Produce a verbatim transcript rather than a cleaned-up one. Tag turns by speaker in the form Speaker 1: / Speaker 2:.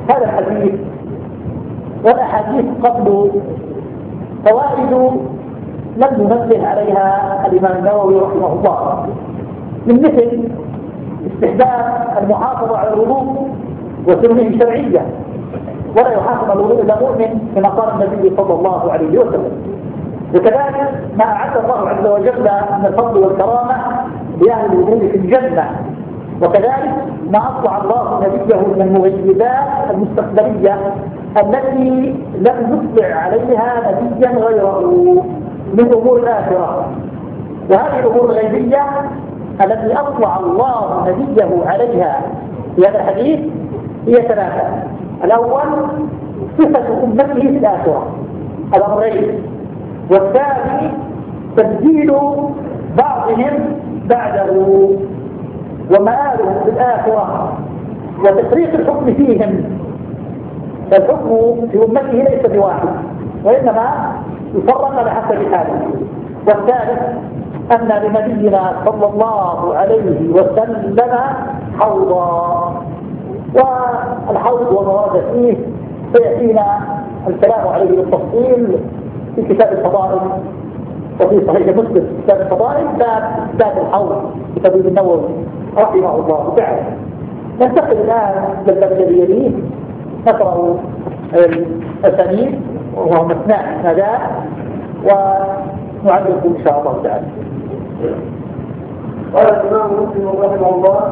Speaker 1: هذا الحديث والأحاديث قبل فوائد لم ينبه عليها الإمام النووي رحمه الله، من مثل استحباب المحافظة على الوضوء وسننه شرعية، ولا يحافظ على الوضوء إلا مؤمن كما قال النبي صلى الله عليه وسلم. وكذلك ما أعد الله عز وجل من الفضل والكرامة لأهل الوضوء في الجنة، وكذلك ما أطلع الله نبيه من المغيبات المستقبلية التي لم يطلع عليها نبيا غيره من أمور الآخرة. وهذه الأمور الغيبية التي أطلع الله نبيه عليها في هذا الحديث هي ثلاثة. الأول صفة أمته في الآخرة، الأمرين، والثاني تبديل بعضهم بعده ومآلهم في الآخرة وتفريق الحكم فيهم، فالحكم في أمته ليس بواحد وإنما يفرق على حسب حاله. والثالث أن لنبينا صلى الله عليه وسلم حوضا، والحوض ومواد فيه سيأتينا الكلام عليه بالتفصيل في كتاب الفضائل، وفي صحيح مسلم في كتاب الفضائل باب باب الحوض كتاب النووي رحمه الله تعالى. ننتقل الآن للباب الذي يليه، نقرأ الأسانيد وهم أثناء هذا ونعلق إن شاء الله تعالى.
Speaker 2: قال الإمام مسلم رحمه الله: